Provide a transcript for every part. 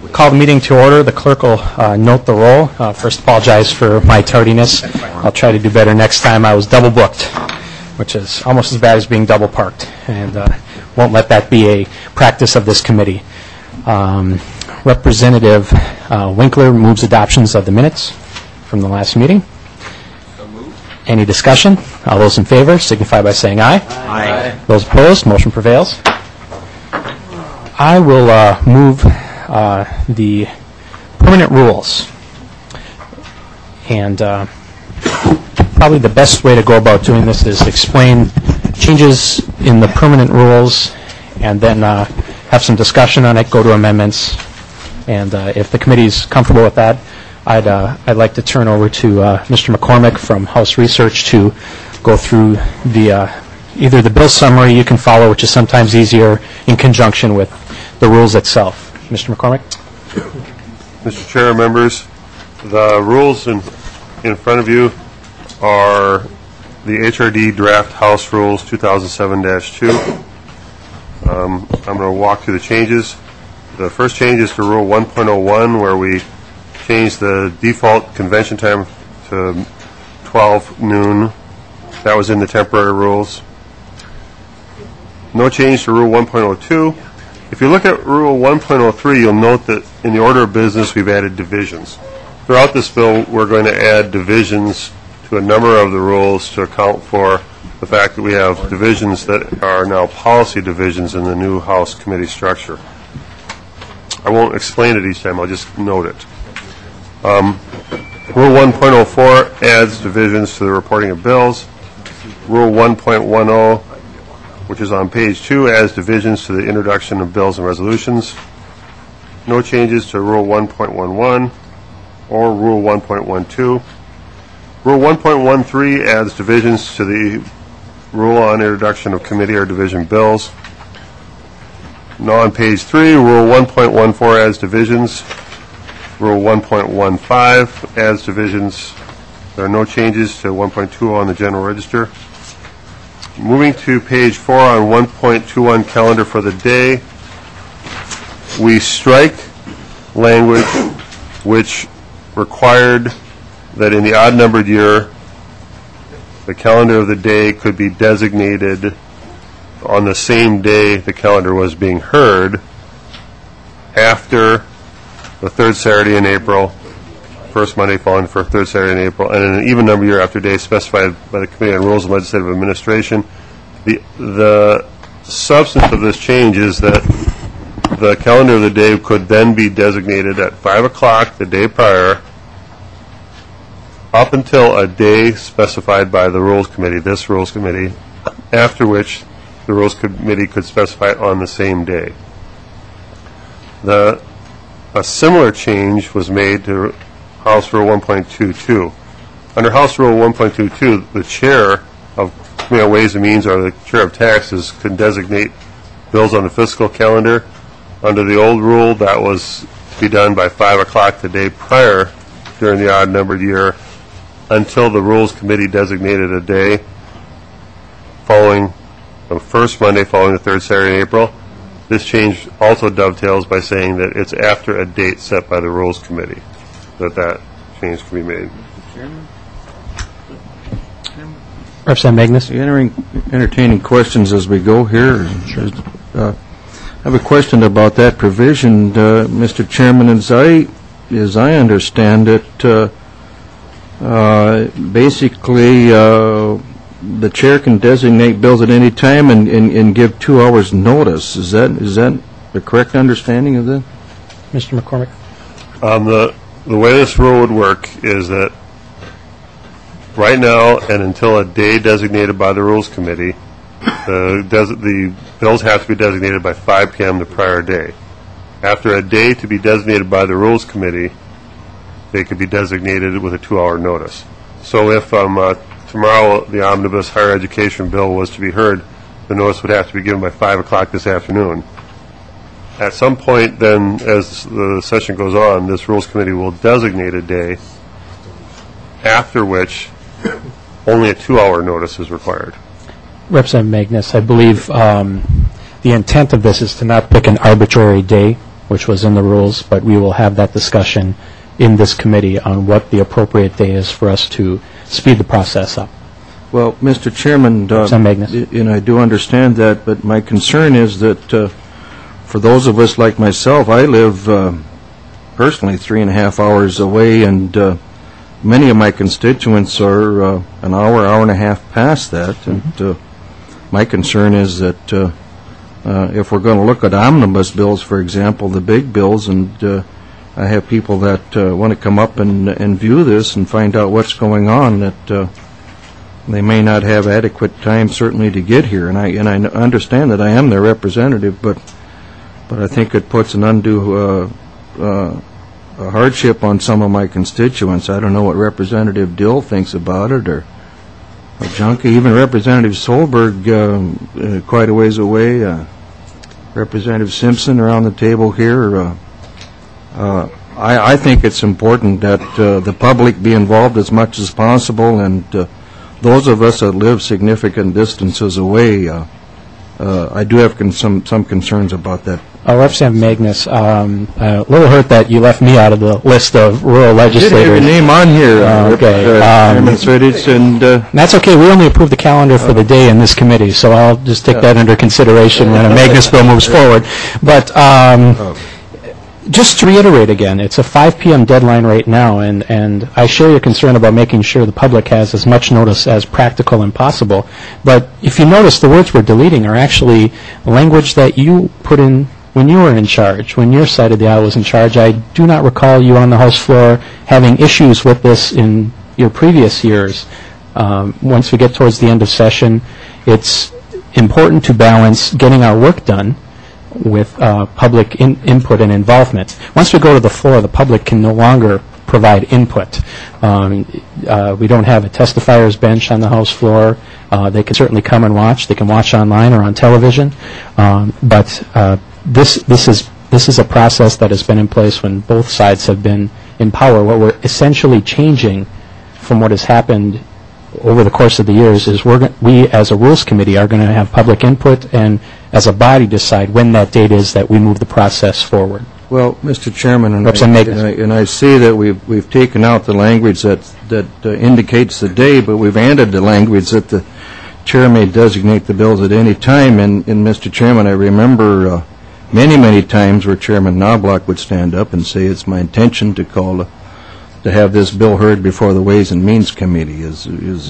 Call the meeting to order. The clerk will note the roll. First, apologize for my tardiness. I'll try to do better next time. I was double booked, which is almost as bad as being double parked, and won't let that be a practice of this committee. Representative Winkler moves adoptions of the minutes from the last meeting. So moved. Any discussion? All those in favor signify by saying aye. Aye. Those opposed, motion prevails. I will move the permanent rules. And probably the best way to go about doing this is explain changes in the permanent rules and then have some discussion on it, go to amendments. And if the committee's comfortable with that, I'd like to turn over to Mr. McCormick from House Research to go through the either the bill summary you can follow, which is sometimes easier, in conjunction with the rules itself. Mr. McCormick? Mr. Chair, members, the rules in front of you are the HRD Draft House Rules 2007-2. I'm going to walk through the changes. The first change is to Rule 1.01, where we changed the default convention time to 12 noon. That was in the temporary rules. No change to Rule 1.02. If you look at Rule 1.03, you'll note that in the order of business, we've added divisions. Throughout this bill, we're going to add divisions to a number of the rules to account for the fact that we have divisions that are now policy divisions in the new House committee structure. I won't explain it each time, I'll just note it. Rule 1.04 adds divisions to the reporting of bills. Rule 1.10, which is on page 2, adds divisions to the introduction of bills and resolutions. No changes to Rule 1.11 or Rule 1.12. Rule 1.13 adds divisions to the rule on introduction of committee or division bills. Now on page 3, Rule 1.14 adds divisions. Rule 1.15 adds divisions. There are no changes to 1.20 on the general register. Moving to page 4 on 1.21 calendar for the day, we strike language which required that in the odd-numbered year, the calendar of the day could be designated on the same day the calendar was being heard after the third Saturday in April, first Monday following for third Saturday in April, and in an even number year after day specified by the Committee on Rules and Legislative Administration. The substance of this change is that the calendar of the day could then be designated at 5 o'clock the day prior up until a day specified by the Rules Committee, this Rules Committee, after which the Rules Committee could specify it on the same day. A similar change was made to House Rule 1.22. Under House Rule 1.22, the chair of Committee on Ways and Means or the chair of taxes can designate bills on the fiscal calendar. Under the old rule, that was to be done by 5 o'clock the day prior during the odd-numbered year until the Rules Committee designated a day following the first Monday following the third Saturday in April. This change also dovetails by saying that it's after a date set by the Rules Committee that change can be made. Representative Magnus? Entertaining questions as we go here. Sure. I have a question about that provision, Mr. Chairman. As I understand it, basically the chair can designate bills at any time and give 2 hours notice. Is that the correct understanding of that? Mr. McCormick? The way this rule would work is that right now and until a day designated by the Rules Committee, the bills have to be designated by 5 p.m. the prior day. After a day to be designated by the Rules Committee, they could be designated with a 2-hour notice. So if tomorrow the omnibus higher education bill was to be heard, the notice would have to be given by 5 o'clock this afternoon. At some point then, as the session goes on, this Rules Committee will designate a day after which only a 2-hour notice is required. Representative Magnus, I believe the intent of this is to not pick an arbitrary day which was in the rules, but we will have that discussion in this committee on what the appropriate day is for us to speed the process up. Well, Mr. Chairman, Representative Magnus. and I do understand that, but my concern is that for those of us like myself, I live personally 3.5 hours away, and many of my constituents are an hour, hour and a half past that. And my concern is that if we're going to look at omnibus bills, for example, the big bills, and I have people that want to come up and view this and find out what's going on, that they may not have adequate time, certainly, to get here. And I understand that I am their representative, but I think it puts an undue hardship on some of my constituents. I don't know what Representative Dill thinks about it, or Junkie, even Representative Solberg, quite a ways away, Representative Simpson around the table here. I think it's important that the public be involved as much as possible, and those of us that live significant distances away, I do have some concerns about that. Representative Magnus, a little hurt that you left me out of the list of rural You didn't have your legislators. name on here, Okay, Chairman Sridich, and That's okay. We only approve the calendar for the day in this committee, so I'll just take that under consideration when a Magnus bill moves forward. But just to reiterate again, it's a 5 p.m. deadline right now, and I share your concern about making sure the public has as much notice as practical and possible. But if you notice, the words we're deleting are actually language that you put in when you were in charge, when your side of the aisle was in charge. I do not recall you on the House floor having issues with this in your previous years. Once we get towards the end of session, it's important to balance getting our work done with public input and involvement. Once we go to the floor, the public can no longer provide input. We don't have a testifier's bench on the House floor. They can certainly come and watch. They can watch online or on television. But this is a process that has been in place when both sides have been in power. What we're essentially changing from what has happened over the course of the years is we as a Rules Committee are going to have public input and as a body decide when that date is that we move the process forward. well, Mr. Chairman, and Representative and I see that we've taken out the language that indicates the day, but we've added the language that the chair may designate the bills at any time. And Mr. Chairman, I remember many times where Chairman Knobloch would stand up and say, "It's my intention to have this bill heard before the Ways and Means Committee." Is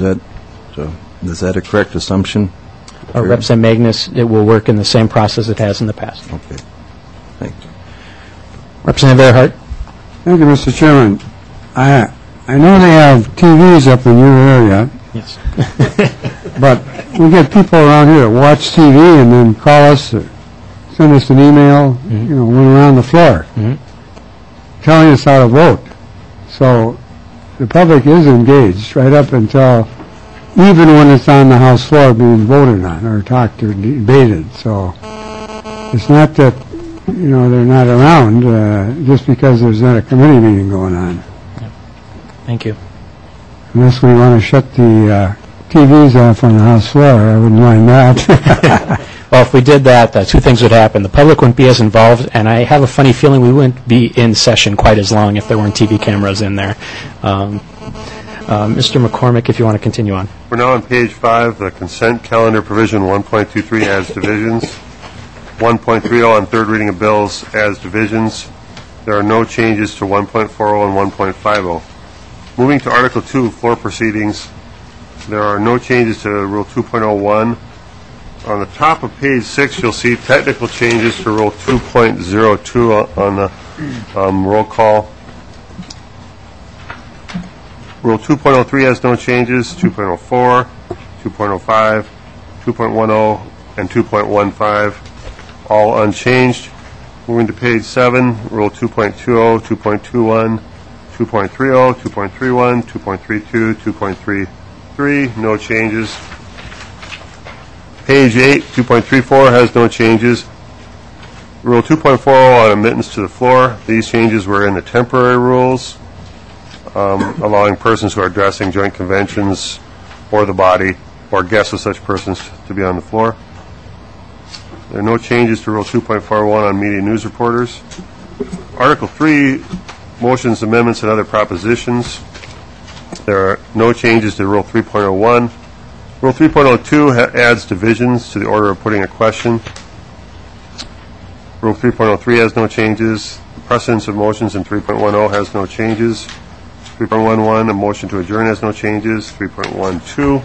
that a correct assumption? Representative Magnus, it will work in the same process it has in the past. Okay. Thank you. Representative Earhart. Thank you, Mr. Chairman. I know they have TVs up in your area, Yes. but we get people around here that watch TV and then call us or send us an email, when we're on the floor, telling us how to vote. So the public is engaged right up until even when it's on the House floor being voted on or talked or debated. So it's not that, they're not around just because there's not a committee meeting going on. Thank you. Unless we want to shut the TVs off on the House floor, I wouldn't mind that. Well, if we did that, two things would happen. The public wouldn't be as involved, and I have a funny feeling we wouldn't be in session quite as long if there weren't TV cameras in there. Mr. McCormick, if you want to continue on. We're now on page 5, the consent calendar provision 1.23 as divisions. 1.30 on third reading of bills as divisions. There are no changes to 1.40 and 1.50. Moving to Article 2, floor proceedings, there are no changes to Rule 2.01. On the top of page 6, you'll see technical changes to Rule 2.02 on the roll call. Rule 2.03 has no changes. 2.04, 2.05, 2.10, and 2.15, all unchanged. Moving to page 7, Rule 2.20, 2.21, 2.30, 2.31, 2.32, 2.33, no changes. Page 8, 2.34 has no changes. Rule 2.40 on admittance to the floor. These changes were in the temporary rules, allowing persons who are addressing joint conventions or the body or guests of such persons to be on the floor. There are no changes to Rule 2.41 on media news reporters. Article 3, motions, amendments, and other propositions. There are no changes to Rule 3.01. Rule 3.02 adds divisions to the order of putting a question. Rule 3.03 has no changes. The precedence of motions in 3.10 has no changes. 3.11, a motion to adjourn has no changes. 3.12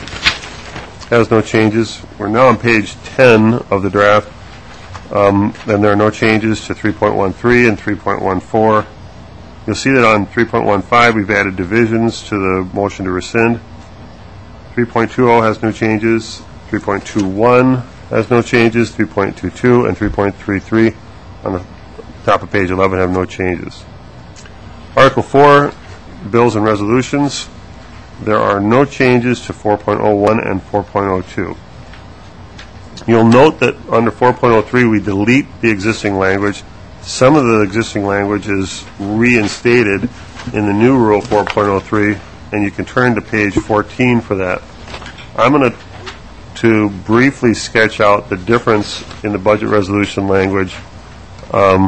has no changes. We're now on page 10 of the draft. Then there are no changes to 3.13 and 3.14. You'll see that on 3.15 we've added divisions to the motion to rescind. 3.20 has no changes. 3.21 has no changes. 3.22 and 3.33 on the top of page 11 have no changes. Article 4, bills and resolutions. There are no changes to 4.01 and 4.02. You'll note that under 4.03 we delete the existing language. Some of the existing language is reinstated in the new Rule 4.03, and you can turn to page 14 for that. I'm going to briefly sketch out the difference in the budget resolution language. Under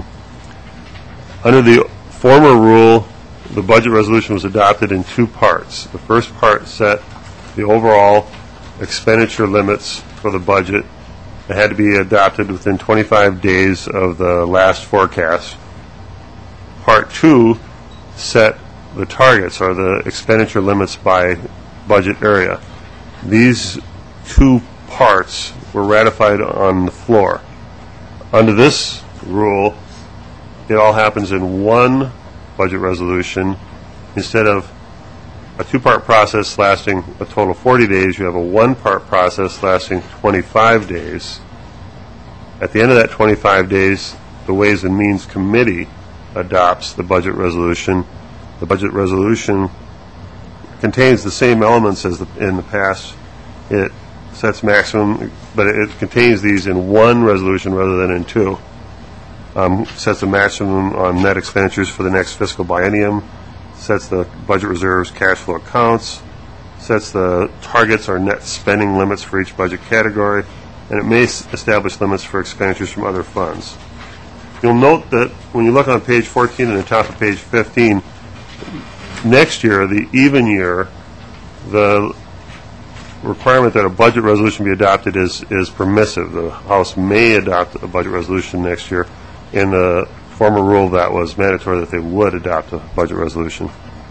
the former rule, the budget resolution was adopted in two parts. The first part set the overall expenditure limits for the budget. It had to be adopted within 25 days of the last forecast. Part 2 set the targets, or the expenditure limits by budget area. These two parts were ratified on the floor. Under this rule, it all happens in one budget resolution. Instead of a two-part process lasting a total of 40 days, you have a one-part process lasting 25 days. At the end of that 25 days, the Ways and Means Committee adopts the budget resolution. The budget resolution contains the same elements as in the past. It sets maximum, but it contains these in one resolution rather than in two. Sets the maximum on net expenditures for the next fiscal biennium, sets the budget reserves cash flow accounts, sets the targets or net spending limits for each budget category, and it may establish limits for expenditures from other funds. You'll note that when you look on page 14 and the top of page 15, next year, the even year, the requirement that a budget resolution be adopted is permissive. The House may adopt a budget resolution next year. In the former rule, that was mandatory that they would adopt a budget resolution.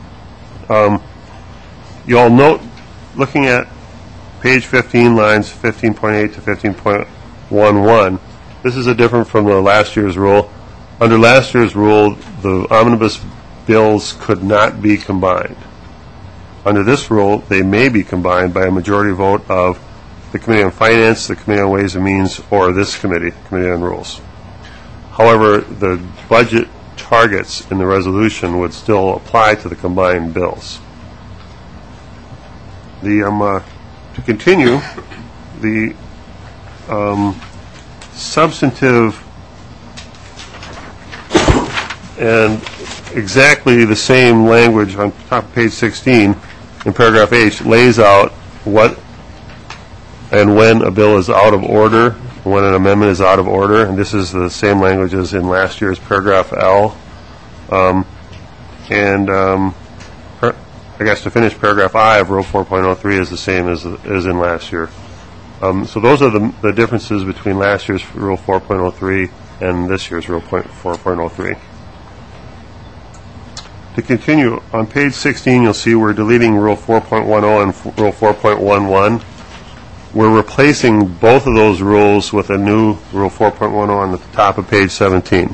You all note, looking at page 15, lines 15.8 to 15.11, this is a different from the last year's rule. Under last year's rule, the omnibus bills could not be combined. Under this rule, they may be combined by a majority vote of the Committee on Finance, the Committee on Ways and Means, or this committee, Committee on Rules. However, the budget targets in the resolution would still apply to the combined bills. To continue, the substantive and exactly the same language on top of page 16 in paragraph H lays out what and when a bill is out of order, when an amendment is out of order, and this is the same language as in last year's paragraph L. I guess to finish, paragraph I of Rule 4.03 is the same as in last year. So those are the differences between last year's Rule 4.03 and this year's Rule 4.03. To continue, on page 16 you'll see we're deleting Rule 4.10 and Rule 4.11. We're replacing both of those rules with a new Rule 4.10 on the top of page 17.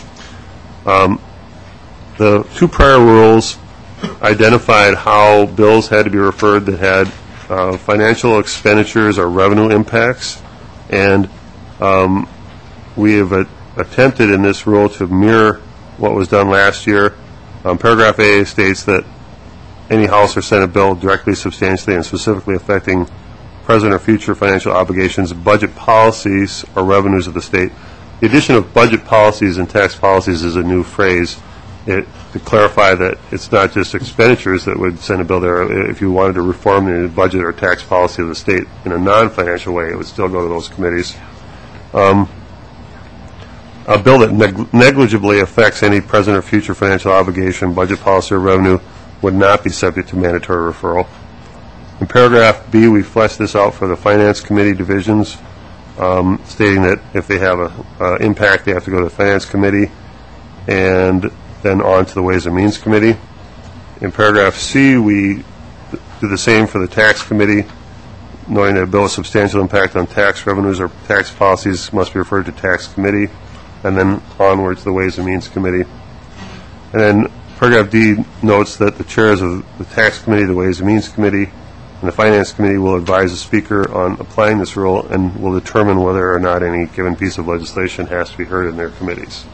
The two prior rules identified how bills had to be referred that had financial expenditures or revenue impacts, and we have attempted in this rule to mirror what was done last year. Paragraph A states that any House or Senate bill directly, substantially, and specifically affecting present or future financial obligations, budget policies, or revenues of the state. The addition of budget policies and tax policies is a new phrase to clarify that it's not just expenditures that would send a bill there. If you wanted to reform the budget or tax policy of the state in a non-financial way, it would still go to those committees. A bill that negligibly affects any present or future financial obligation, budget policy, or revenue would not be subject to mandatory referral. In paragraph B, we flesh this out for the Finance Committee divisions, stating that if they have an impact, they have to go to the Finance Committee and then on to the Ways and Means Committee. In paragraph C, we do the same for the Tax Committee, knowing that a bill with substantial impact on tax revenues or tax policies must be referred to Tax Committee, and then onward to the Ways and Means Committee. And then paragraph D notes that the chairs of the Tax Committee, the Ways and Means Committee, and the Finance Committee will advise the Speaker on applying this rule and will determine whether or not any given piece of legislation has to be heard in their committees.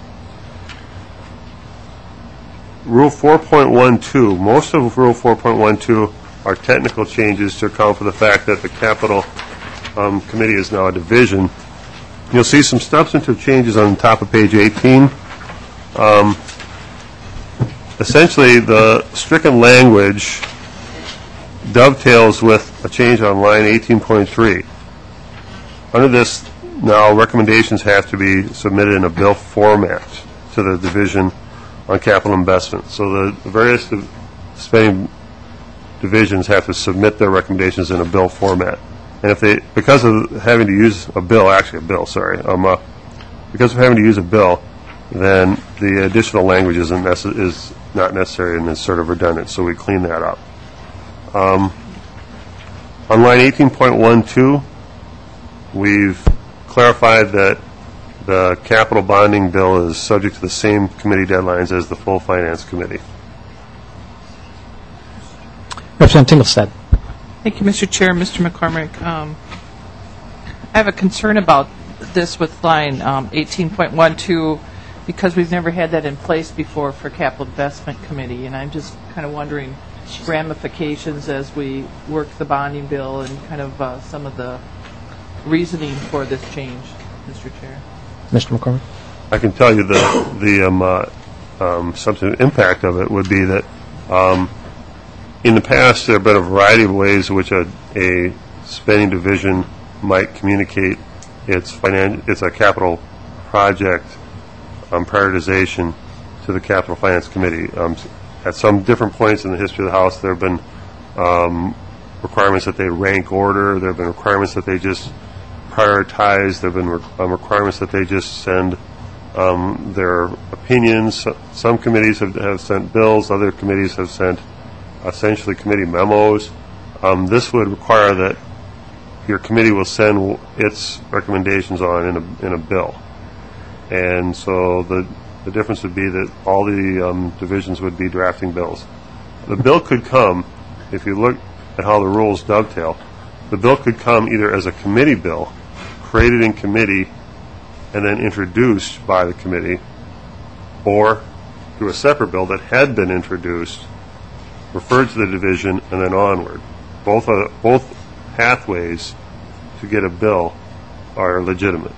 Rule 4.12, most of Rule 4.12 are technical changes to account for the fact that the Capital Committee is now a division. You'll see some substantive changes on the top of page 18. Essentially, the stricken language dovetails with a change on line 18.3. Under this, now recommendations have to be submitted in a bill format to the division on capital investment. So the various spending divisions have to submit their recommendations in a bill format. And if they, because of having to use a bill, because of having to use a bill, then the additional language is not necessary and is sort of redundant, so we clean that up. On line 18.12, we've clarified that the capital bonding bill is subject to the same committee deadlines as the full Finance Committee. Representative Tingelstad. Thank you, Mr. Chair. Mr. McCormick, I have a concern about this with line 18.12 because we've never had that in place before for Capital Investment Committee, and I'm just kind of wondering ramifications as we work the bonding bill and kind of some of the reasoning for this change, Mr. Chair. Mr. McCormick. I can tell you the substantive impact of it would be that in the past there have been a variety of ways in which a spending division might communicate its a capital project prioritization to the Capital Finance Committee. At some different points in the history of the House, there have been requirements that they rank order. There have been requirements that they just prioritize. There have been requirements that they just send their opinions. Some committees have sent bills. Other committees have sent essentially committee memos. This would require that your committee will send its recommendations on in a bill. And so the difference would be that all the divisions would be drafting bills. The bill could come, if you look at how the rules dovetail, the bill could come either as a committee bill, created in committee, and then introduced by the committee, or through a separate bill that had been introduced, referred to the division, and then onward. Both pathways to get a bill are legitimate.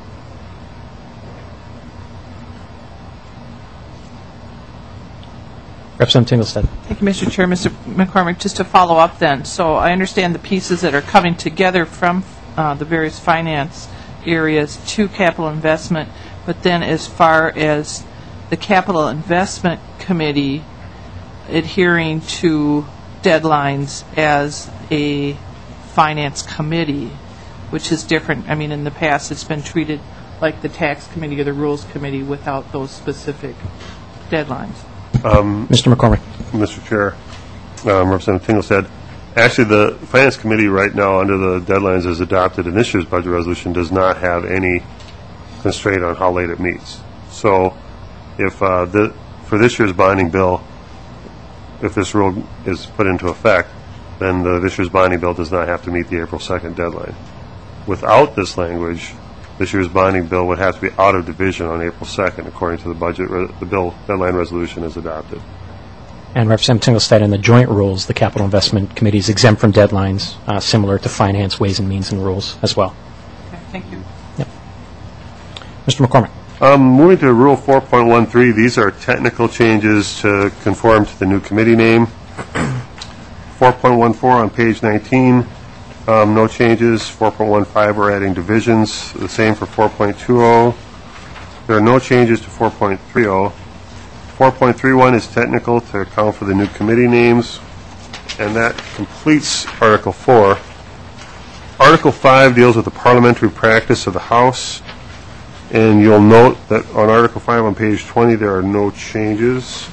Representative Tingelstad. Thank you, Mr. Chair. Mr. McCormick, just to follow up then, so I understand the pieces that are coming together from the various finance areas to capital investment, but then as far as the Capital Investment Committee adhering to deadlines as a finance committee, which is different. I mean, in the past, it's been treated like the Tax Committee or the Rules Committee without those specific deadlines. Mr. McCormick. Mr. Chair, Representative Tingelstad, actually the Finance Committee right now under the deadlines as adopted in this year's budget resolution does not have any constraint on how late it meets. So if for this year's bonding bill, if this rule is put into effect, then this year's bonding bill does not have to meet the April 2nd deadline. Without this language, this year's bonding bill would have to be out of division on April 2nd, according to the bill deadline resolution is adopted. And Representative Tingelstad, in the joint rules, the Capital Investment Committee is exempt from deadlines, similar to Finance, Ways and Means and rules as well. Okay, thank you. Yep. Mr. McCormick. Moving to Rule 4.13, these are technical changes to conform to the new committee name. 4.14 on page 19 No changes. 4.15, we're adding divisions. The same for 4.20. There are no changes to 4.30. 4.31 is technical to account for the new committee names, and that completes Article 4. Article 5 deals with the parliamentary practice of the House, and you'll note that on Article 5 on page 20 there are no changes.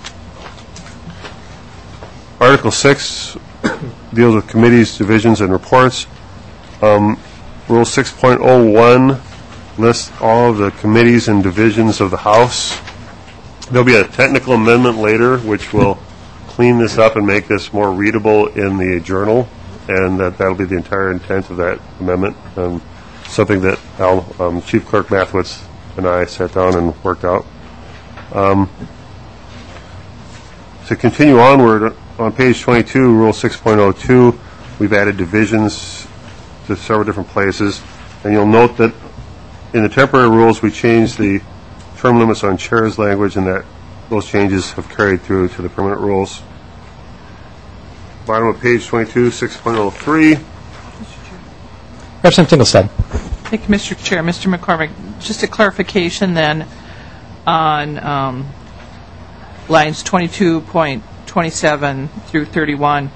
Article 6 deals with committees, divisions, and reports. Rule 6.01 lists all of the committees and divisions of the House. There'll be a technical amendment later which will clean this up and make this more readable in the journal, and that'll be the entire intent of that amendment. Something that Chief Clerk Mathewitz and I sat down and worked out. To continue onward, on page 22, Rule 6.02, we've added divisions to several different places, and you'll note that in the temporary rules we changed the term limits on chairs language, and that those changes have carried through to the permanent rules. Bottom of page 22, 6.03. Representative Tingelstad. Thank you, Mr. Chair. Mr. McCormick, just a clarification then on lines 22.27 through 31.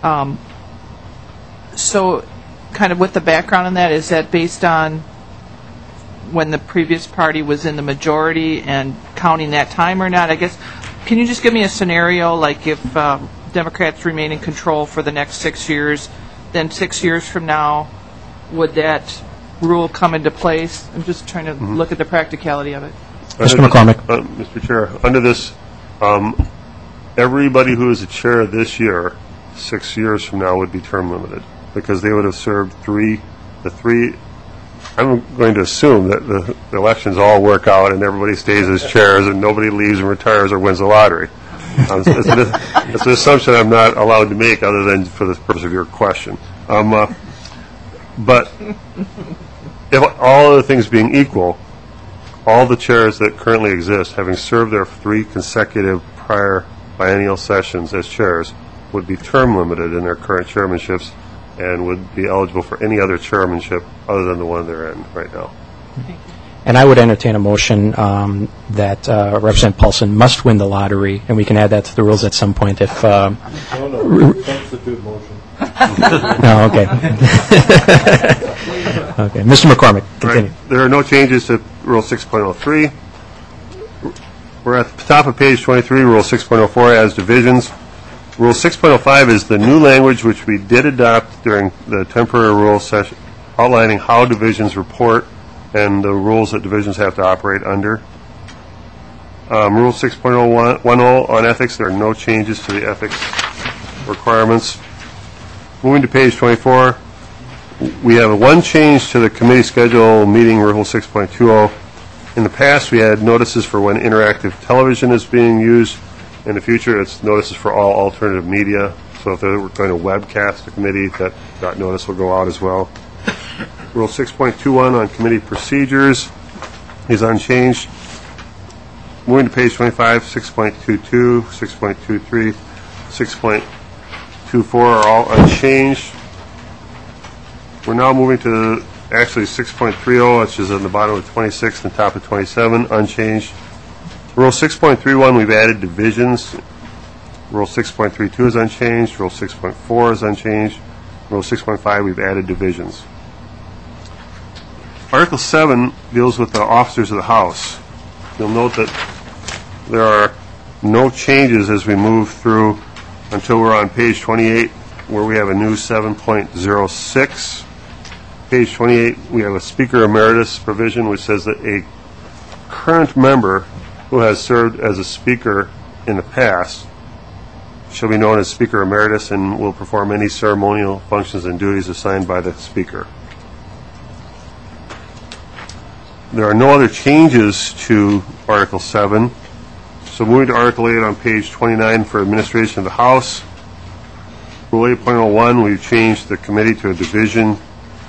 So kind of with the background on that, is that based on when the previous party was in the majority and counting that time or not? I guess, can you just give me a scenario, like if Democrats remain in control for the next 6 years, then 6 years from now, would that rule come into place? I'm just trying to look at the practicality of it. Mr. McCormick. Mr. Chair, under this, everybody who is a chair this year, 6 years from now, would be term limited, because they would have served the three. I'm going to assume that the elections all work out and everybody stays as chairs and nobody leaves and retires or wins the lottery. It's an assumption I'm not allowed to make other than for the purpose of your question. But if all other things being equal, all the chairs that currently exist, having served their 3 consecutive prior biennial sessions as chairs, would be term limited in their current chairmanships and would be eligible for any other chairmanship other than the one they're in right now. And I would entertain a motion that Representative Paulson must win the lottery, and we can add that to the rules at some point if... Substitute motion. No, okay. Okay. Mr. McCormick, continue. Right. There are no changes to Rule 6.03. We're at the top of page 23, Rule 6.04 as divisions. Rule 6.05 is the new language which we did adopt during the temporary rule session, outlining how divisions report and the rules that divisions have to operate under. Rule 6.10 on ethics, there are no changes to the ethics requirements. Moving to page 24, we have one change to the committee schedule meeting Rule 6.20. In the past, we had notices for when interactive television is being used. In the future, it's notices for all alternative media. So if they're going to webcast a committee, that notice will go out as well. Rule 6.21 on committee procedures is unchanged. Moving to page 25, 6.22, 6.23, 6.24 are all unchanged. We're now moving to actually 6.30, which is on the bottom of 26 and top of 27, unchanged. Rule 6.31, we've added divisions. Rule 6.32 is unchanged. Rule 6.4 is unchanged. Rule 6.5, we've added divisions. Article 7 deals with the officers of the House. You'll note that there are no changes as we move through until we're on page 28, where we have a new 7.06. Page 28, we have a Speaker Emeritus provision which says that a current member who has served as a speaker in the past shall be known as Speaker Emeritus and will perform any ceremonial functions and duties assigned by the Speaker. There are no other changes to Article 7. So moving to Article 8 on page 29 for administration of the House. Rule 8.01, we've changed the committee to a division.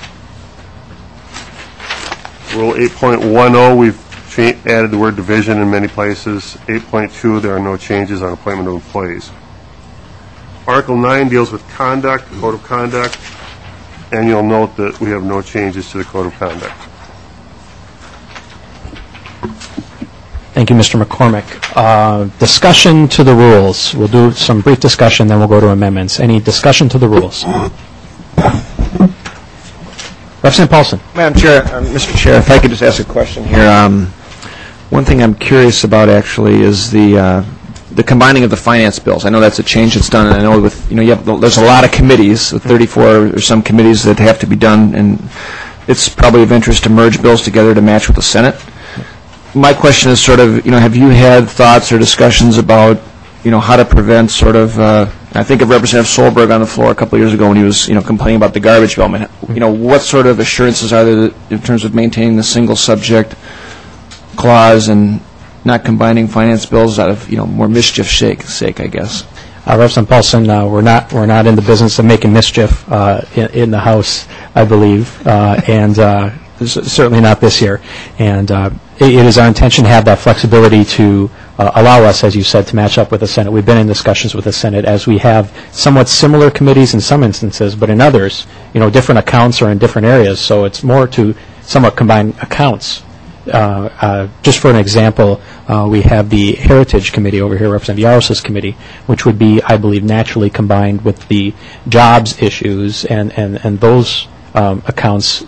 Rule 8.10, we've added the word division in many places. 8.2, there are no changes on appointment of employees. Article 9 deals with conduct, code of conduct. And you'll note that we have no changes to the code of conduct. Thank you, Mr. McCormick. Discussion to the rules. We'll do some brief discussion, then we'll go to amendments. Any discussion to the rules? Representative Paulson. Madam Chair, Mr. Chair, if I could just ask a question here. One thing I'm curious about actually is the combining of the finance bills. I know that's a change that's done, and I know with there's a lot of committees, 34 or some committees that have to be done, and it's probably of interest to merge bills together to match with the Senate. My question is sort of, have you had thoughts or discussions about, how to prevent sort of, I think of Representative Solberg on the floor a couple of years ago when he was, complaining about the garbage bill. What sort of assurances are there in terms of maintaining the single subject clause and not combining finance bills out of, more mischief's sake, I guess? Representative Paulson, we're not in the business of making mischief in the House, I believe, and certainly not this year. And it is our intention to have that flexibility to allow us, as you said, to match up with the Senate. We've been in discussions with the Senate as we have somewhat similar committees in some instances, but in others, different accounts are in different areas, so it's more to somewhat combine accounts. Just for an example, we have the Heritage Committee over here, Representative Yaros's committee, which would be, I believe, naturally combined with the jobs issues and those accounts,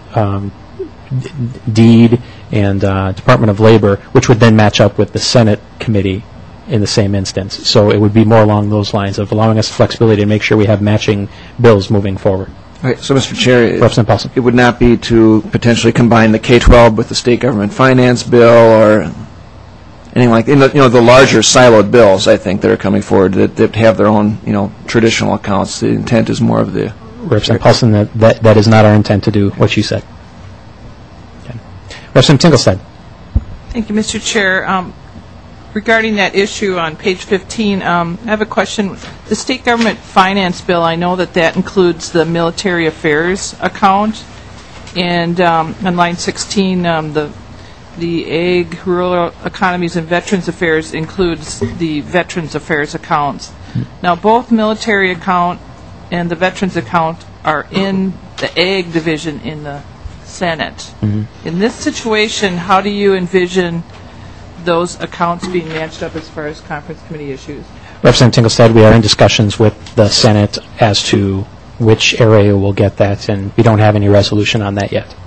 deed and Department of Labor, which would then match up with the Senate committee in the same instance. So it would be more along those lines of allowing us flexibility to make sure we have matching bills moving forward. All right, so, Mr. Chair, Representative Paulson. It would not be to potentially combine the K-12 with the state government finance bill or anything like the larger siloed bills, I think, that are coming forward that have their own, traditional accounts. The intent is more of the... Representative Paulson, that is not our intent to do what you said. Okay. Representative Tingelstad. Thank you, Mr. Chair. Regarding that issue on page 15, I have a question. The state government finance bill, I know that includes the military affairs account, and on line 16, the ag, rural economies, and veterans affairs includes the veterans affairs accounts. Now, both military account and the veterans account are in the ag division in the Senate. Mm-hmm. In this situation, how do you envision those accounts being matched up as far as conference committee issues? Representative Tingelstad, we are in discussions with the Senate as to which area will get that, and we don't have any resolution on that yet.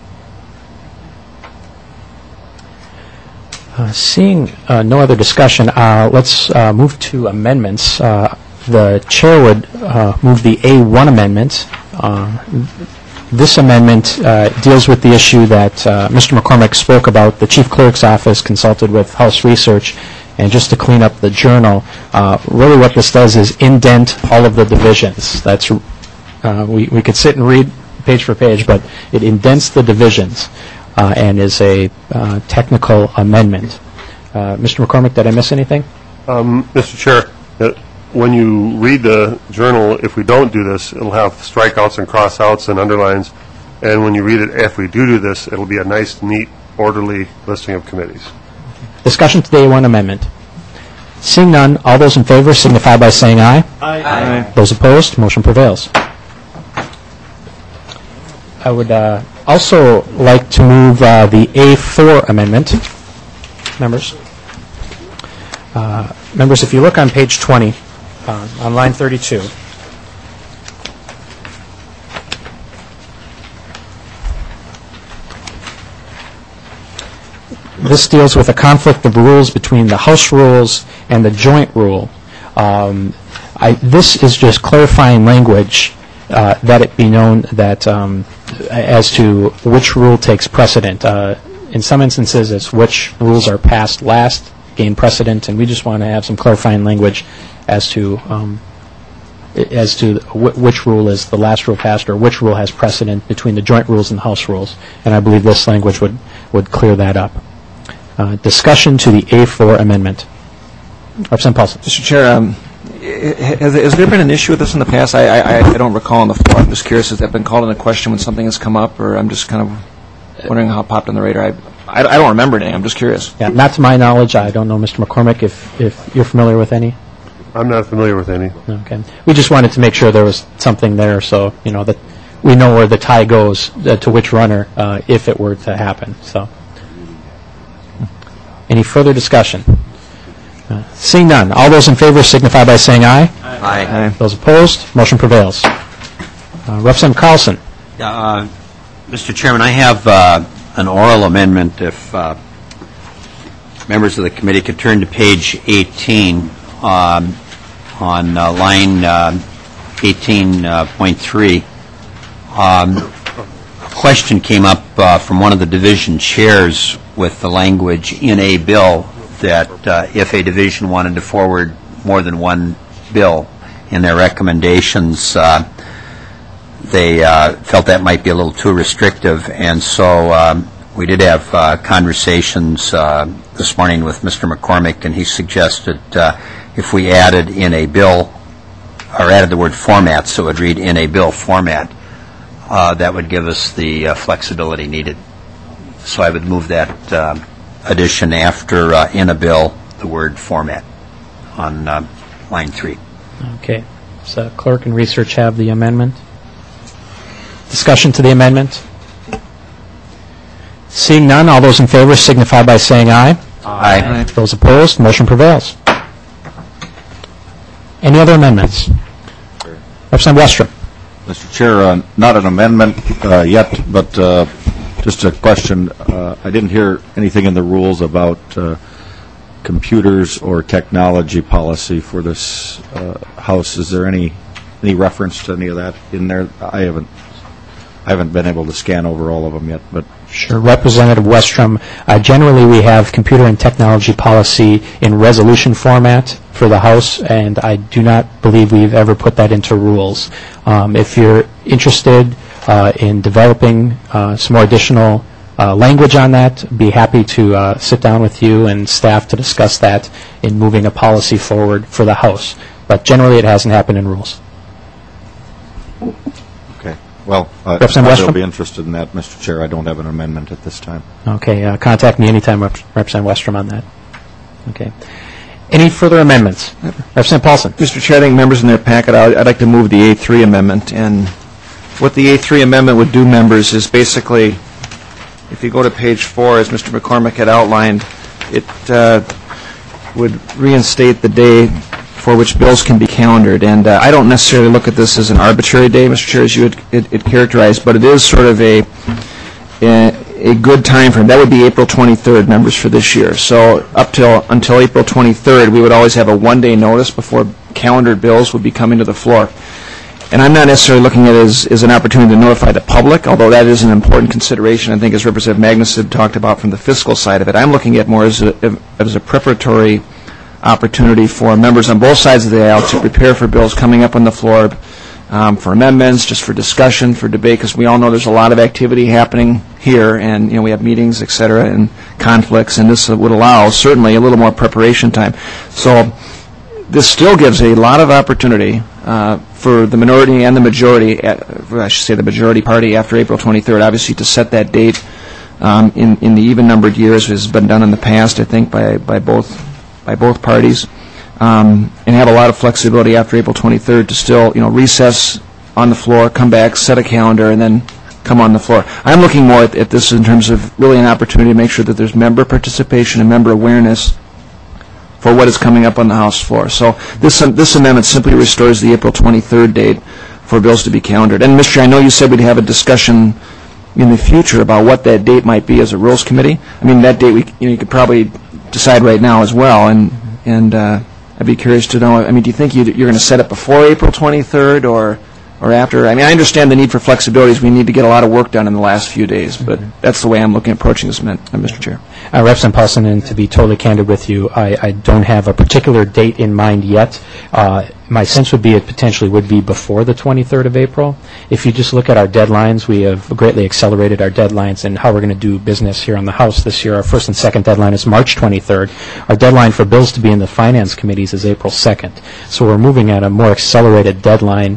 Seeing no other discussion, let's move to amendments. The chair would move the A1 amendment. This amendment deals with the issue that Mr. McCormick spoke about. The Chief Clerk's Office consulted with House Research, and just to clean up the journal, really what this does is indent all of the divisions. That's we could sit and read page for page, but it indents the divisions and is a technical amendment. Mr. McCormick, did I miss anything? Mr. Chair, when you read the journal, if we don't do this, it'll have strikeouts and crossouts and underlines. And when you read it, if we do this, it'll be a nice, neat, orderly listing of committees. Discussion to the A1 amendment. Seeing none, all those in favor signify by saying aye. Aye. Aye. Those opposed, motion prevails. I would also like to move the A4 amendment. Members, if you look on page 20, on line 32, this deals with a conflict of rules between the House rules and the joint rule. This is just clarifying language that it be known that as to which rule takes precedent. In some instances, it's which rules are passed last gain precedent, and we just want to have some clarifying language as to which rule is the last rule passed or which rule has precedent between the joint rules and House rules. And I believe this language would clear that up. Discussion to the A4 amendment. Representative Paulson. Mr. Chair, has there been an issue with this in the past? I don't recall on the floor. I'm just curious, has that been called into question when something has come up, or I'm just kind of wondering how it popped on the radar. I don't remember anything. I'm just curious. Yeah, not to my knowledge. I don't know, Mr. McCormick, if you're familiar with any. I'm not familiar with any. Okay. We just wanted to make sure there was something there, so that we know where the tie goes to which runner if it were to happen. So, any further discussion? Seeing none, all those in favor signify by saying aye. Aye. Those opposed, motion prevails. Representative Carlson. Mr. Chairman, I have an oral amendment. If members of the committee could turn to page 18 on line 18.3. A question came up from one of the division chairs with the language in a bill that if a division wanted to forward more than one bill in their recommendations, they felt that might be a little too restrictive, and so we did have conversations this morning with Mr. McCormick, and he suggested if we added in a bill, or added the word format, so it would read in a bill format, that would give us the flexibility needed. So I would move that addition after in a bill, the word format on line 3. Okay. So clerk and research have the amendment. Discussion to the amendment? Seeing none, all those in favor signify by saying aye. Aye. Those opposed, motion prevails. Any other amendments? Representative Westrom. Mr. Chair, not an amendment yet, but just a question. I didn't hear anything in the rules about computers or technology policy for this House. Is there any reference to any of that in there? I haven't been able to scan over all of them yet, but Sure. Representative Westrom, generally we have computer and technology policy in resolution format for the House, and I do not believe we've ever put that into rules. If you're interested in developing some more additional language on that, be happy to sit down with you and staff to discuss that in moving a policy forward for the House. But generally it hasn't happened in rules. okay. Well, Representative Westrom? I'll be interested in that, Mr. Chair. I don't have an amendment at this time. Okay, contact me anytime, Representative Westrom, on that. Okay. Any further amendments? Representative Paulson. Mr. Chair, I think members in their packet, I'd like to move the A3 amendment. And what the A3 amendment would do, members, is basically, if you go to page 4, as Mr. McCormick had outlined, it would reinstate the day for which bills can be calendared. And I don't necessarily look at this as an arbitrary day, Mr. Chair, as you had it characterized, but it is sort of a good time frame. That would be April 23rd, members, for this year. So until April 23rd, we would always have a one-day notice before calendared bills would be coming to the floor. And I'm not necessarily looking at it as an opportunity to notify the public, although that is an important consideration, I think, as Representative Magnus had talked about from the fiscal side of it. I'm looking at more as a preparatory opportunity for members on both sides of the aisle to prepare for bills coming up on the floor, for amendments, just for discussion, for debate, because we all know there's a lot of activity happening here, and we have meetings, et cetera, and conflicts, and this would allow certainly a little more preparation time. So this still gives a lot of opportunity for the minority and the majority, I should say the majority party, after April 23rd, obviously, to set that date in the even-numbered years, as has been done in the past, I think, by both parties, and have a lot of flexibility after April 23rd to still, recess on the floor, come back, set a calendar, and then come on the floor. I'm looking more at this in terms of really an opportunity to make sure that there's member participation and member awareness for what is coming up on the House floor. So this amendment simply restores the April 23rd date for bills to be calendared. And, Mr. Chair, I know you said we'd have a discussion in the future about what that date might be as a Rules Committee. I mean, that date you could probably decide right now as well, and I'd be curious to know. I mean, do you think you're going to set it before April 23rd or after? I mean, I understand the need for flexibility, as we need to get a lot of work done in the last few days, but that's the way I'm approaching this, Mr. Chair. Representative Paulson, and to be totally candid with you, I don't have a particular date in mind yet. My sense would be it potentially would be before the 23rd of April. If you just look at our deadlines, we have greatly accelerated our deadlines and how we're going to do business here on the House this year. Our first and second deadline is March 23rd. Our deadline for bills to be in the finance committees is April 2nd. So we're moving at a more accelerated deadline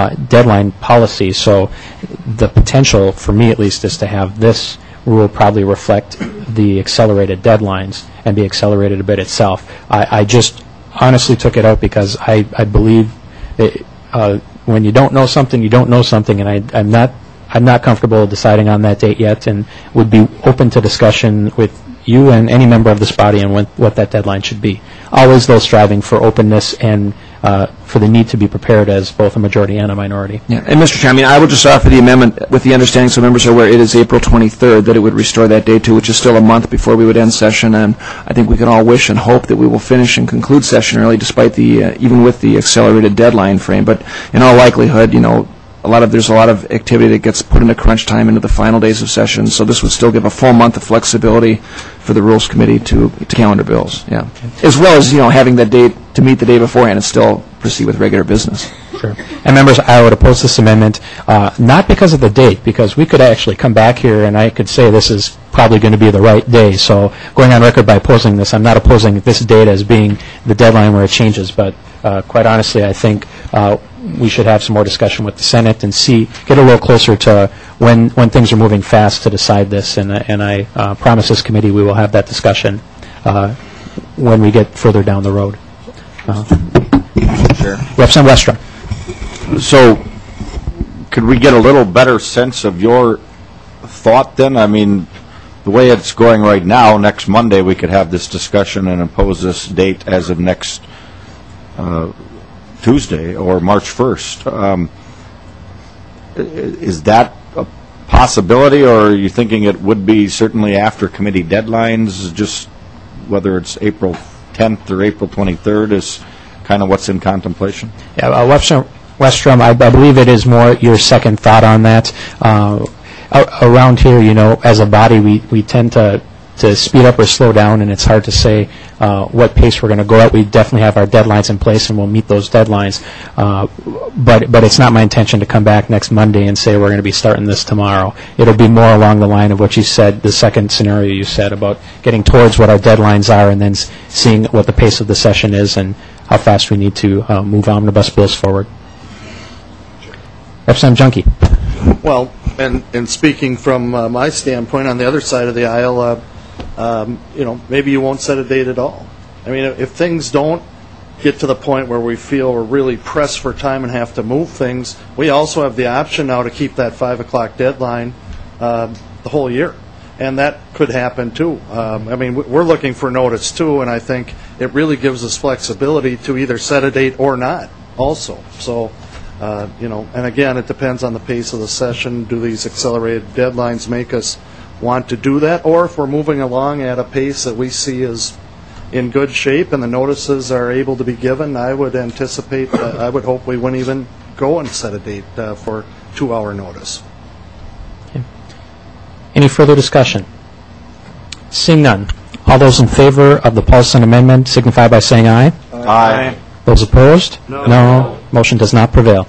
policy. So the potential, for me at least, is to have this rule probably reflect the accelerated deadlines and be accelerated a bit itself. I just honestly took it out because I believe that, when you don't know something, you don't know something, and I'm not comfortable deciding on that date yet, and would be open to discussion with you and any member of this body on what that deadline should be. Always, though, striving for openness and for the need to be prepared as both a majority and a minority. Yeah, and Mr. Chair, I would just offer the amendment with the understanding, so members are aware, it is April 23rd, that it would restore that date to, which is still a month before we would end session, and I think we can all wish and hope that we will finish and conclude session early, despite the, even with the accelerated deadline frame. But in all likelihood, there's a lot of activity that gets put into crunch time into the final days of session, so this would still give a full month of flexibility for the Rules Committee to calendar bills, yeah. As well as, having that date to meet the day beforehand and still proceed with regular business. Sure. And members, I would oppose this amendment, not because of the date, because we could actually come back here and I could say this is probably going to be the right day. So going on record by opposing this, I'm not opposing this date as being the deadline where it changes, but quite honestly, I think we should have some more discussion with the Senate and get a little closer to when things are moving fast to decide this. And I promise this committee we will have that discussion when we get further down the road. Sure. Representative Westrom. So, could we get a little better sense of your thought then? I mean, the way it's going right now, next Monday we could have this discussion and impose this date as of next Tuesday or March 1st. Is that a possibility, or are you thinking it would be certainly after committee deadlines, just whether it's April 10th or April 23rd is kind of what's in contemplation? Yeah, Westrom, I believe it is more your second thought on that. Around here, as a body, we tend to speed up or slow down, and it's hard to say what pace we're going to go at. We definitely have our deadlines in place, and we'll meet those deadlines. But it's not my intention to come back next Monday and say we're going to be starting this tomorrow. It'll be more along the line of what you said, the second scenario you said about getting towards what our deadlines are and then seeing what the pace of the session is and how fast we need to move omnibus bills forward. Representative Junkie. Well, and speaking from my standpoint on the other side of the aisle, maybe you won't set a date at all. I mean, if things don't get to the point where we feel we're really pressed for time and have to move things, we also have the option now to keep that 5 o'clock deadline the whole year. And that could happen, too. We're looking for notice, too, and I think it really gives us flexibility to either set a date or not also. So, and again, it depends on the pace of the session. Do these accelerated deadlines make us want to do that? Or if we're moving along at a pace that we see is in good shape and the notices are able to be given, I would anticipate, I would hope we wouldn't even go and set a date for 2-hour notice. Okay. Any further discussion? Seeing none. All those in favor of the Paulson amendment signify by saying aye. Aye. Those opposed? No. Motion does not prevail.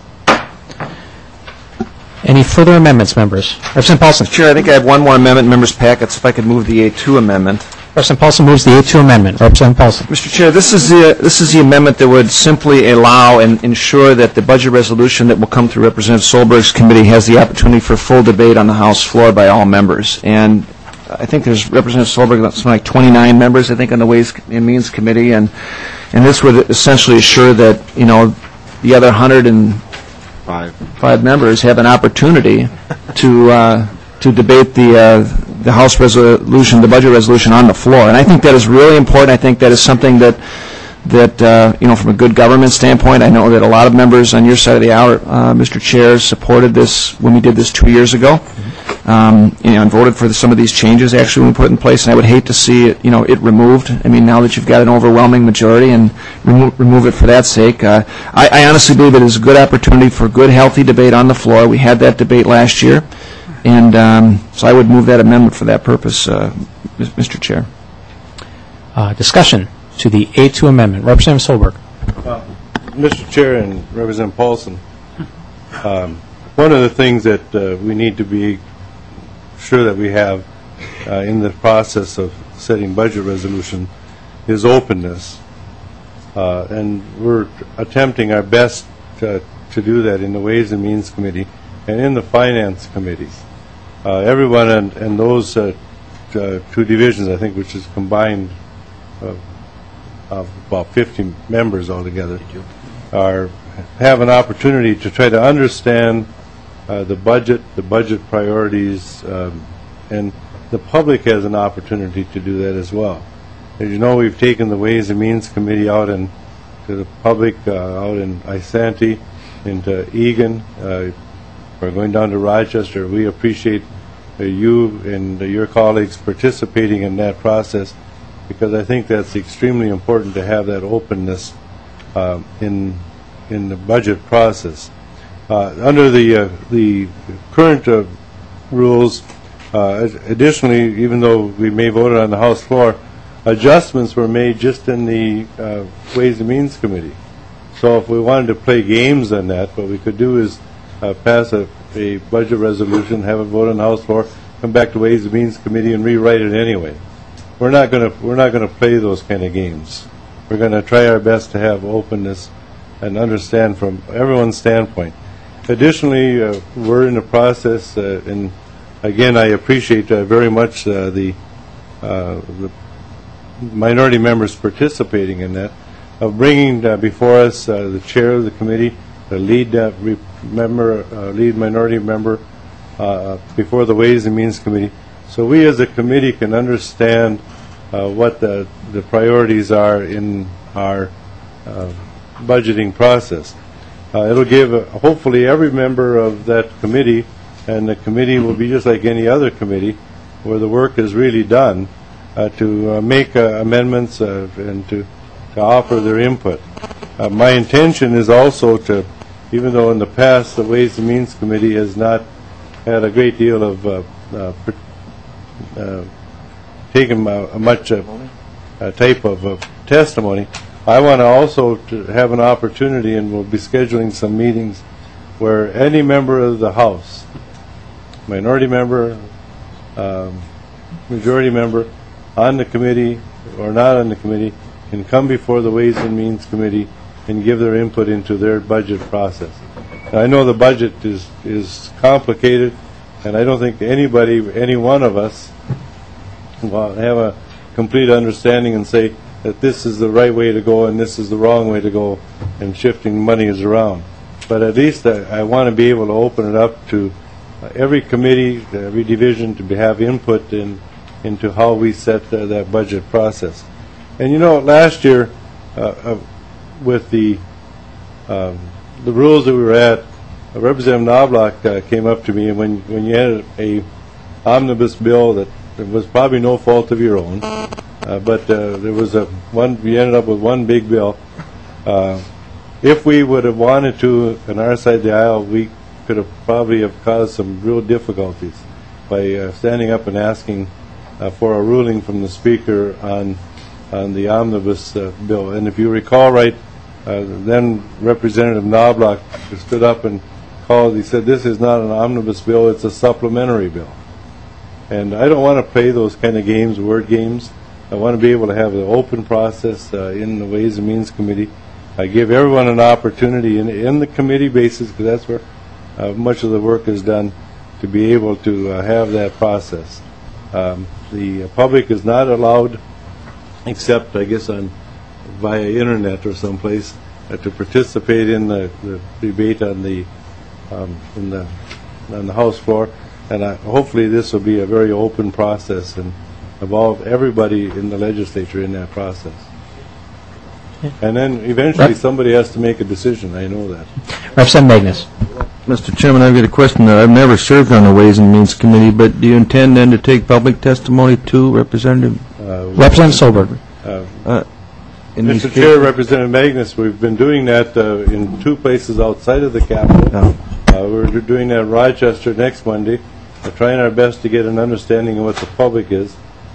Any further amendments, members? Representative Paulson. Chair, I think I have one more amendment in members' packets, if I could move the A2 amendment. Representative Paulson moves the A2 amendment. Representative Paulson. Mr. Chair, this is the amendment that would simply allow and ensure that the budget resolution that will come through Representative Solberg's committee has the opportunity for full debate on the House floor by all members. And I think there's Representative Solberg, something like 29 members, I think, on the Ways and Means Committee, and this would essentially assure that, the other 105 members have an opportunity to debate the House resolution, the budget resolution on the floor. And I think that is really important. I think that is something that from a good government standpoint, I know that a lot of members on your side of the aisle, Mr. Chair, supported this when we did this 2 years ago, and voted for some of these changes actually when we put it in place. And I would hate to see it, it removed. I mean, now that you've got an overwhelming majority, and remove it for that sake. I honestly believe it is a good opportunity for good, healthy debate on the floor. We had that debate last year, and so I would move that amendment for that purpose, Mr. Chair. Discussion to the A2 amendment. Representative Solberg. Mr. Chair and Representative Paulson, one of the things that we need to be sure that we have in the process of setting budget resolution is openness. And we're attempting our best to do that in the Ways and Means Committee and in the Finance Committee. Everyone and those two divisions, I think, which is combined of about 50 members altogether. have an opportunity to try to understand the budget priorities, and the public has an opportunity to do that as well. As you know, we've taken the Ways and Means Committee out to the public, out in Isanti, into Egan. We're going down to Rochester. We appreciate you and your colleagues participating in that process, because I think that's extremely important to have that openness in the budget process. Under the current rules, additionally, even though we may vote on the House floor, adjustments were made just in the Ways and Means Committee. So if we wanted to play games on that, what we could do is pass a budget resolution, have it voted on the House floor, come back to Ways and Means Committee and rewrite it anyway. We're not going to play those kind of games. We're going to try our best to have openness and understand from everyone's standpoint. Additionally, we're in the process, and again, I appreciate very much the minority members participating in that, of bringing before us the chair of the committee, the lead minority member before the Ways and Means Committee, so we as a committee can understand what the priorities are in our budgeting process. It'll give hopefully every member of that committee, and the committee will be just like any other committee where the work is really done, to make amendments and to offer their input. My intention is also to, even though in the past the Ways and Means Committee has not had a great deal of taken much type of testimony, I want to also to have an opportunity, and we'll be scheduling some meetings where any member of the House, minority member, majority member, on the committee or not on the committee, can come before the Ways and Means Committee and give their input into their budget process. Now, I know the budget is complicated, and I don't think any one of us will have a complete understanding and say that this is the right way to go and this is the wrong way to go, and shifting monies around. But at least I want to be able to open it up to every committee, every division, to have input into how we set that budget process. And you know, last year, with the rules that we were at, Representative Knobloch came up to me, and when you had a omnibus bill that was probably no fault of your own, but there was we ended up with one big bill. If we would have wanted to, on our side of the aisle, we could have probably have caused some real difficulties by standing up and asking for a ruling from the Speaker on the omnibus bill. And if you recall right, then Representative Knobloch stood up and he said, this is not an omnibus bill, it's a supplementary bill. And I don't want to play those kind of games, word games. I want to be able to have an open process in the Ways and Means Committee. I give everyone an opportunity in the committee basis, because that's where much of the work is done, to be able to have that process. The public is not allowed, except I guess via internet or someplace, to participate in the debate on the House floor. And hopefully this will be a very open process and involve everybody in the legislature in that process. And then eventually somebody has to make a decision. I know that. Representative Magnus. Mr. Chairman, I've got a question. I've never served on the Ways and Means Committee, but do you intend then to take public testimony too, Representative? Representative Solberg. Mr. Chair, Representative Magnus, we've been doing that in two places outside of the Capitol. We're doing that in Rochester next Monday. We're trying our best to get an understanding of what the public is.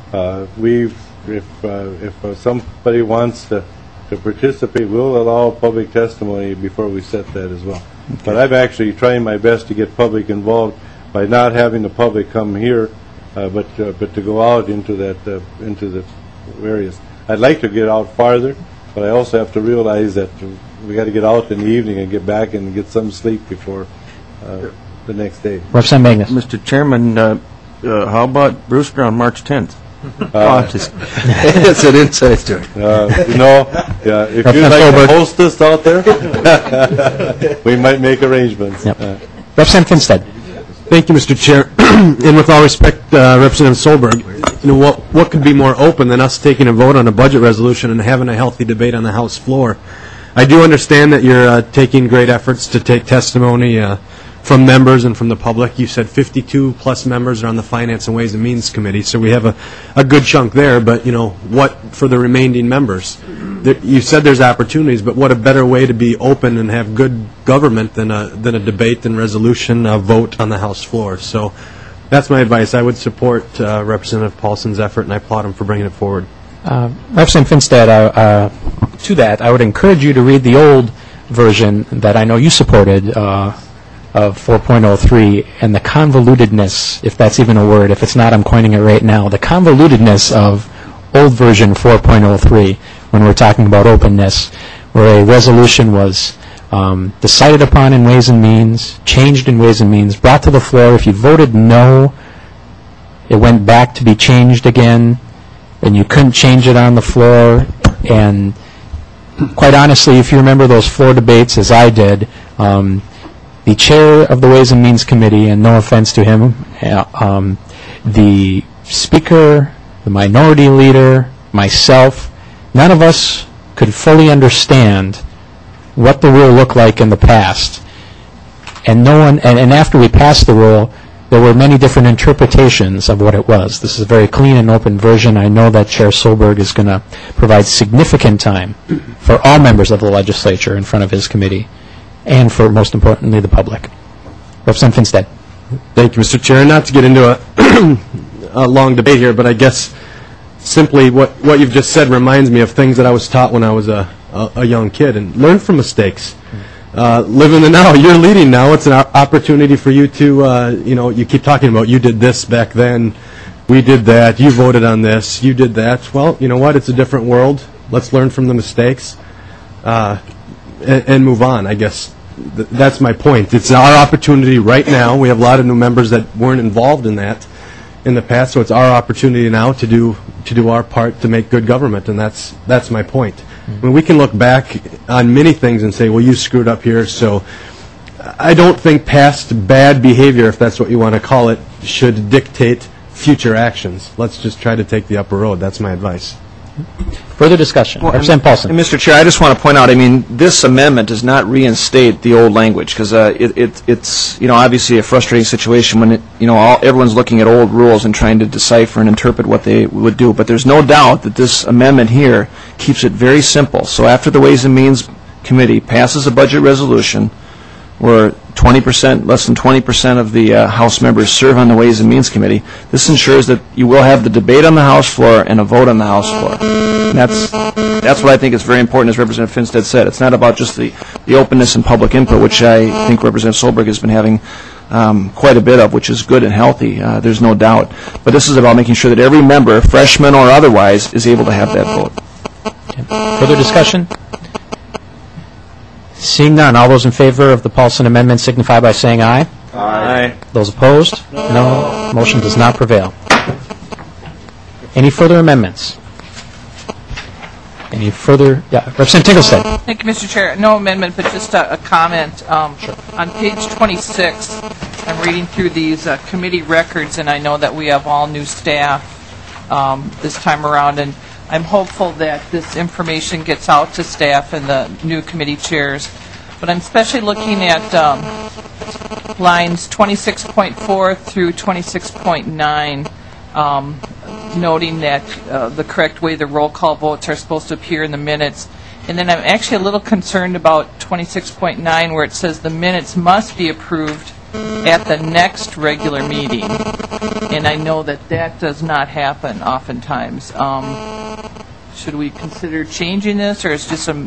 If somebody wants to participate, we'll allow public testimony before we set that as well. Okay. But I'm actually trying my best to get public involved by not having the public come here, but to go out into into the areas. I'd like to get out farther, but I also have to realize that we got to get out in the evening and get back and get some sleep before the next day. Representative Magnus. Mr. Chairman, how about Brewster on March 10th? It's an inside story. If you'd like to host us out there, we might make arrangements. Yep. Representative Finstead. Thank you, Mr. Chair. And with all respect, Representative Solberg, what could be more open than us taking a vote on a budget resolution and having a healthy debate on the House floor? I do understand that you're taking great efforts to take testimony from members and from the public. You said 52-plus members are on the Finance and Ways and Means Committee, so we have a good chunk there. But, what for the remaining members? You said there's opportunities, but what a better way to be open and have good government than a debate and resolution, a vote on the House floor. So that's my advice. I would support Representative Paulson's effort, and I applaud him for bringing it forward. Representative Finstead, to that, I would encourage you to read the old version that I know you supported of 4.03, and the convolutedness, if that's even a word. If it's not, I'm coining it right now. The convolutedness of old version 4.03 when we're talking about openness, where a resolution was decided upon in Ways and Means, changed in Ways and Means, brought to the floor. If you voted no, it went back to be changed again, and you couldn't change it on the floor. And quite honestly, if you remember those floor debates, as I did, the chair of the Ways and Means Committee, and no offense to him, the speaker, the minority leader, myself, none of us could fully understand what the rule looked like in the past. And no one, and after we passed the rule, there were many different interpretations of what it was. This is a very clean and open version. I know that Chair Solberg is going to provide significant time for all members of the legislature in front of his committee, and for, most importantly, the public. Representative Finstead. Thank you, Mr. Chair. Not to get into a long debate here, but I guess simply what you've just said reminds me of things that I was taught when I was a young kid, and learn from mistakes. Live in the now. You're leading now. It's an opportunity for you to, you keep talking about you did this back then, we did that, you voted on this, you did that. Well, you know what? It's a different world. Let's learn from the mistakes and move on, I guess. That's my point. It's our opportunity right now. We have a lot of new members that weren't involved in that in the past, so it's our opportunity now to do our part to make good government, and that's my point. When we can look back on many things and say, well, you screwed up here, so I don't think past bad behavior, if that's what you want to call it, should dictate future actions. Let's just try to take the upper road. That's my advice. Further discussion. Representative Paulson. And Mr. Chair, I just want to point out, this amendment does not reinstate the old language, because it's, obviously a frustrating situation when, everyone's looking at old rules and trying to decipher and interpret what they would do. But there's no doubt that this amendment here keeps it very simple. So after the Ways and Means Committee passes a budget resolution where 20%, less than 20% of the House members serve on the Ways and Means Committee, this ensures that you will have the debate on the House floor and a vote on the House floor. And that's what I think is very important, as Representative Finstead said. It's not about just the openness and public input, which I think Representative Solberg has been having quite a bit of, which is good and healthy. There's no doubt. But this is about making sure that every member, freshman or otherwise, is able to have that vote. Okay. Further discussion? Seeing none, all those in favor of the Paulson amendment signify by saying aye. Aye. Those opposed? No. Motion does not prevail. Any further amendments? Any further? Yeah, Representative Tinglestead. Thank you, Mr. Chair. No amendment, but just a comment. Sure. On page 26, I'm reading through these committee records, and I know that we have all new staff this time around, and I'm hopeful that this information gets out to staff and the new committee chairs. But I'm especially looking at lines 26.4 through 26.9, noting that the correct way the roll call votes are supposed to appear in the minutes. And then I'm actually a little concerned about 26.9, where it says the minutes must be approved at the next regular meeting. And I know that does not happen oftentimes. Should we consider changing this, or is just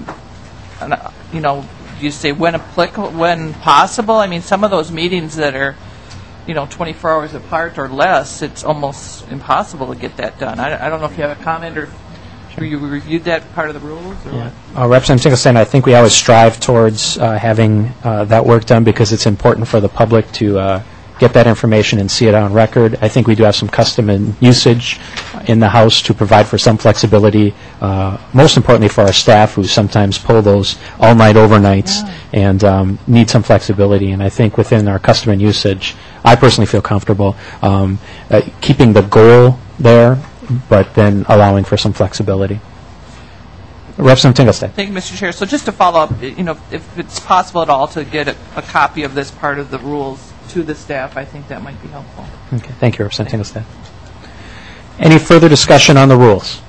you say when applicable, when possible? Some of those meetings that are, 24 hours apart or less, it's almost impossible to get that done. I don't know if you have a comment, or you reviewed that part of the rules? Or yeah. Representative Tinglestead, I think we always strive towards having that work done, because it's important for the public to get that information and see it on record. I think we do have some custom and usage in the House to provide for some flexibility, most importantly for our staff who sometimes pull those all-night overnights and need some flexibility. And I think within our custom and usage, I personally feel comfortable keeping the goal there, but then allowing for some flexibility. Representative Tingelstad. Thank you, Mr. Chair. So just to follow up, if it's possible at all to get a copy of this part of the rules to the staff, I think that might be helpful. Okay, thank you, Representative Tingelstad. Any further discussion on the rules?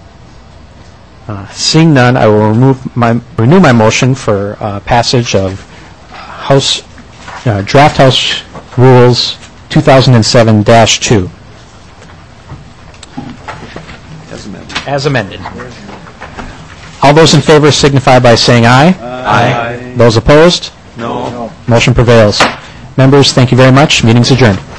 Seeing none, I will renew my motion for passage of Draft House Rules 2007-2. As amended. All those in favor signify by saying aye. Aye. Those opposed? No. Motion prevails. Members, thank you very much. Meeting's adjourned.